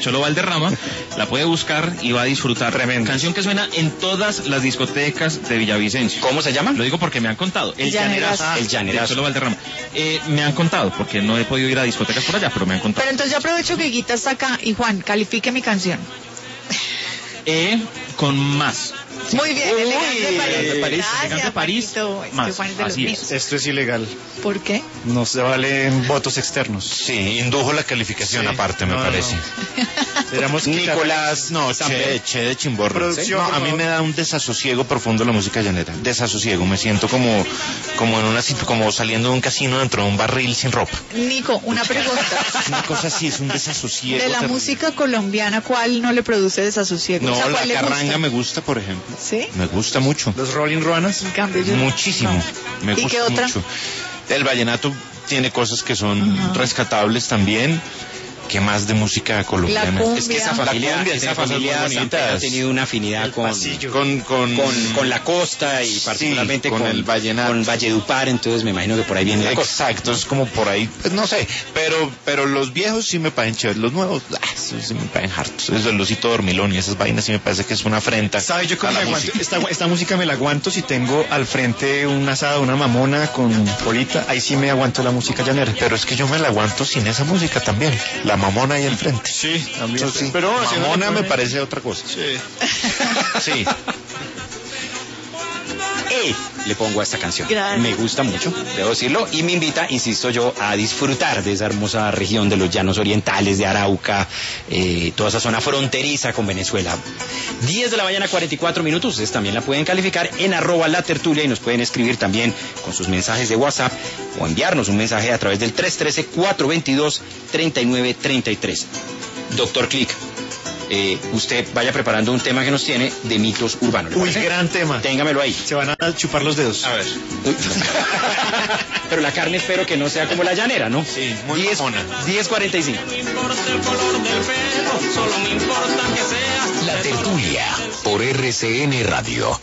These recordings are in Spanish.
Cholo Valderrama, la puede buscar y va a disfrutar. Tremendo. Canción que suena en todas las discotecas de Villavicencio. ¿Cómo se llama? Lo digo porque me han contado. El Llanerazo. El Llanerazo. De Cholo Valderrama. Me han contado, porque no he podido ir a discotecas por allá, pero me han contado. Pero entonces yo aprovecho que Guita está acá y Juan, califique mi canción. Con más. Muy bien, elegante Elegante París. París, Paquito. Es que más. Juan es de los Así es. míos. Esto es ilegal. ¿Por qué? No se valen votos externos. Sí, indujo la calificación Sí. aparte, me No, parece. Deberíamos Nicolás, no, che de chimborro. Producción, No, por a mí favor. me da un desasosiego profundo la música llanera. Desasosiego, me siento como como saliendo de un casino dentro de un barril sin ropa. Nico, una pregunta. Una cosa así, es un desasosiego. De la terrible. música colombiana, ¿cuál no le produce desasosiego? No, O sea, la ¿cuál le carranga gusta? me gusta, por ejemplo. ¿Sí? Me gusta mucho. Los Rolling Ruanas. En cambio yo... Muchísimo. no. Me ¿Y gusta qué otra? mucho. El vallenato tiene cosas que son rescatables también. ¿Qué más de música colombiana? La cumbia. Es que esa familia, La cumbia tiene cosas muy Samper ha bonitas. tenido una afinidad con la costa y particularmente con el vallenato. con Valledupar, entonces me imagino que por ahí viene la cosa. Exacto, es como por ahí, pues no sé, pero los viejos sí me parecen chéveres, los nuevos, esos sí me parecen hartos. Eso el Osito Dormilón y esas vainas sí me parece que es una afrenta. ¿Sabes yo cómo a me la aguanto? música. Esta música me la aguanto si tengo al frente un asado, una mamona con polita. Ahí sí me aguanto la música llanera. Pero es que yo me la aguanto sin esa música también, la mamona ahí al frente. Sí, también. Eso sí. Pero si no mamona le me pone- parece otra cosa. Sí. Sí. Le pongo a esta canción. Gracias. Me gusta mucho, debo decirlo, y me invita, insisto yo, a disfrutar de esa hermosa región de los llanos orientales, de Arauca, toda esa zona fronteriza con Venezuela. 10 de la mañana, 44 minutos. Ustedes también la pueden calificar en @latertulia y nos pueden escribir también con sus mensajes de WhatsApp o enviarnos un mensaje a través del 313-422-3933. Doctor Click, usted vaya preparando un tema que nos tiene de mitos urbanos. ¿Le Uy, parece? gran tema. Téngamelo ahí. Se van a chupar los dedos. A ver. Uy. Pero la carne espero que no sea como la llanera, ¿no? Sí, muy 10:45. mamona. No importa el color del pelo, solo me importa que seas La Tertulia por RCN Radio.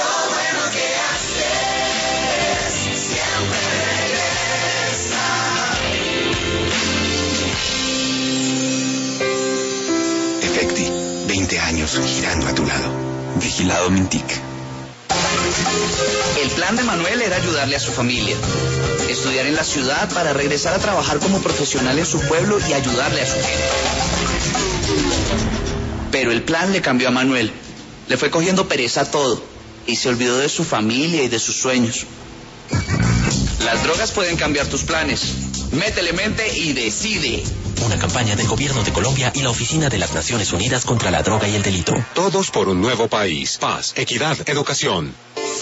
Efecti, 20 años girando a tu lado. Vigilado Mintic. El plan de Manuel era ayudarle a su familia, estudiar en la ciudad para regresar a trabajar como profesional en su pueblo y ayudarle a su gente. Pero el plan le cambió a Manuel. Le fue cogiendo pereza a todo y se olvidó de su familia y de sus sueños. Las drogas pueden cambiar tus planes. Métele mente y decide. Una campaña del Gobierno de Colombia y la Oficina de las Naciones Unidas contra la Droga y el Delito. Todos por un nuevo país. Paz, equidad, educación.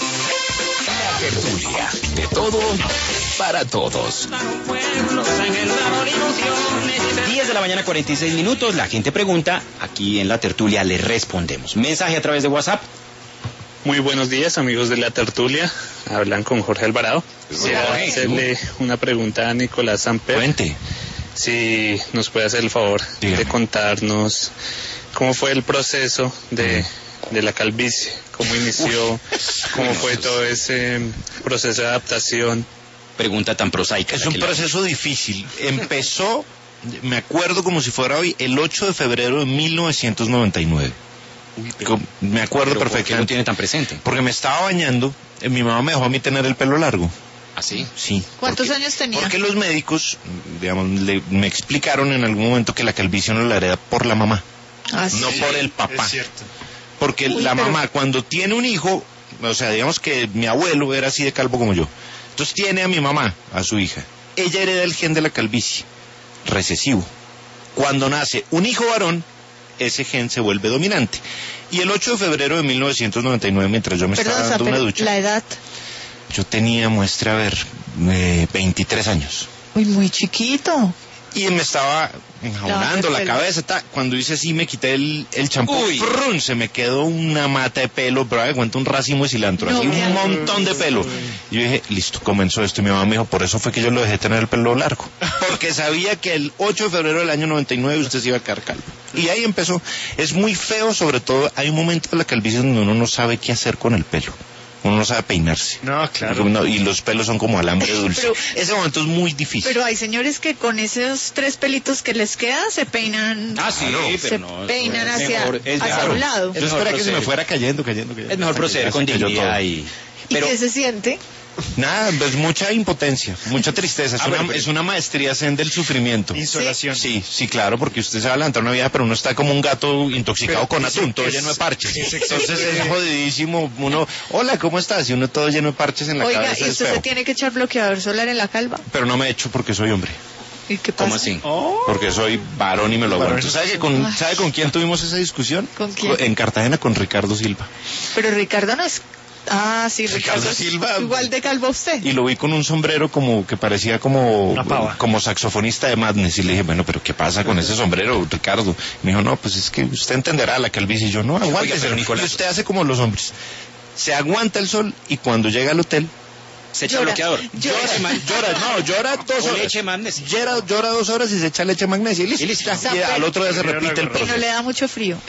La Tertulia. De todo para todos. pueblos en el dar ilusiones. 10 de la mañana, 46 minutos. La gente pregunta, aquí en la tertulia le respondemos. Mensaje a través de WhatsApp. Muy buenos días, amigos de la tertulia. Hablan con Jorge Alvarado. Quisiera Jorge. hacerle una pregunta a Nicolás Samper. Cuente. Si nos puede hacer el favor Dígame. de contarnos cómo fue el proceso de la calvicie, cómo inició, cómo fue todo ese proceso de adaptación. Pregunta tan prosaica. Es la un que le hago. proceso difícil. Empezó, me acuerdo como si fuera hoy, el 8 de febrero de 1999. Me acuerdo Pero ¿por qué lo perfectamente. tiene tan presente? Porque me estaba bañando, mi mamá me dejó a mí tener el pelo largo. ¿Así? Sí. ¿Cuántos porque- años tenía? Porque los médicos, digamos, me explicaron en algún momento que la calvicie no la hereda por la mamá, Ah, sí. no por el papá. Es cierto. Porque Uy, la pero- mamá cuando tiene un hijo, o sea, digamos que mi abuelo era así de calvo como yo. Entonces tiene a mi mamá, a su hija. Ella hereda el gen de la calvicie, recesivo. Cuando nace un hijo varón, ese gen se vuelve dominante. Y el 8 de febrero de 1999, mientras yo me Perdón, estaba dando una pero ducha, la edad. yo tenía, muestra, a ver, 23 años. Uy, muy chiquito. Y me estaba enjabonando la pelo. cabeza, cuando hice así me quité el champú, Uy. ¡prrrun! Se me quedó una mata de pelo, pero me cuenta un racimo de cilantro, No, así qué un montón de pelo. Y yo dije, listo, comenzó esto. Y mi mamá me dijo, por eso fue que yo lo dejé tener el pelo largo, porque sabía que el 8 de febrero del año 99 usted se iba a quedar calvo. Y ahí empezó. Es muy feo, sobre todo, hay un momento de la calvicie donde uno no sabe qué hacer con el pelo. Uno no sabe peinarse. No, claro. No, y los pelos son como alambre dulce. Pero- Ese momento es muy difícil. Pero hay señores que con esos 3 pelitos que les quedan se peinan. Ah, sí, se pero no. peinan es hacia, mejor, es hacia mejor. un lado. Es Yo mejor esperaba que se me proceder. fuera cayendo. Es mejor proceder con dignidad y... ¿Y Pero qué se siente? nada, es mucha impotencia, mucha tristeza. Es, Ah, bueno, es una maestría zen del sufrimiento. Insolación. Sí, sí, claro, porque usted se va a levantar una vida, pero uno está como un gato intoxicado Pero con ese atún, todo es- lleno de parches. ese- Entonces es jodidísimo. Uno, hola, ¿cómo estás? Y uno todo lleno de parches en la Oiga, cabeza. ¿y es usted feo. se tiene que echar bloqueador solar en la calva? Pero no me echo porque soy hombre. ¿Y qué pasa? ¿Cómo así? Porque soy varón y me lo Varón. aguanto. ¿Sabe con quién tuvimos esa discusión? ¿Con quién? En Cartagena con Ricardo Silva. Pero Ricardo no es... Ah, sí, Ricardo Ricardo es Silva. igual de calvo a usted. Y lo vi con un sombrero como que parecía como, Una pava. como saxofonista de Madness. Y le dije, bueno, pero ¿qué pasa con ese sombrero, Ricardo? Y me dijo, no, pues es que usted entenderá la calvicie. Y yo, no, aguántese. pero Nicolás- Y usted hace como los hombres. Se aguanta el sol y cuando llega al hotel, Se echa Llora. bloqueador. llora 2 O horas. leche magnesia. Llora 2 horas y se echa leche magnesia y listo. Y listo. Y al otro día se repite el Y no proceso. le da mucho frío.